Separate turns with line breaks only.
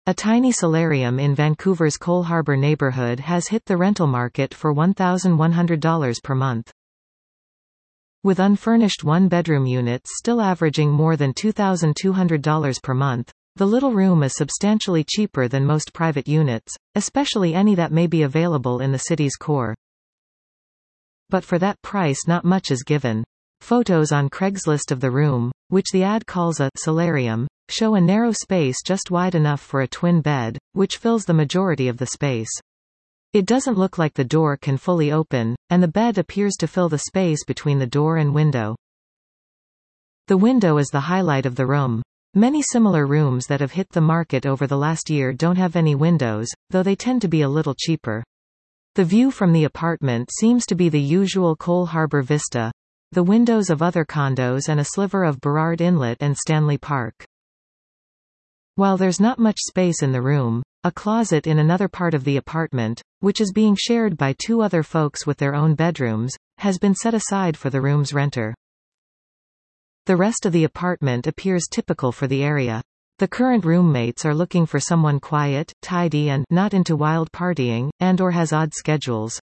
A tiny solarium in Vancouver's Cole Harbour neighbourhood has hit the rental market for $1,100 per month. With unfurnished one-bedroom units still averaging more than $2,200 per month, the little room is substantially cheaper than most private units, especially any that may be available in the city's core. But for that price, not much is given. Photos on Craigslist of the room, which the ad calls a solarium, show a narrow space just wide enough for a twin bed, which fills the majority of the space. It doesn't look like the door can fully open, and the bed appears to fill the space between the door and window. The window is the highlight of the room. Many similar rooms that have hit the market over the last year don't have any windows, though they tend to be a little cheaper. The view from the apartment seems to be the usual Cole Harbour vista, the windows of other condos and a sliver of Burrard Inlet and Stanley Park. While there's not much space in the room, a closet in another part of the apartment, which is being shared by two other folks with their own bedrooms, has been set aside for the room's renter. The rest of the apartment appears typical for the area. The current roommates are looking for someone quiet, tidy and not into wild partying, and/or has odd schedules.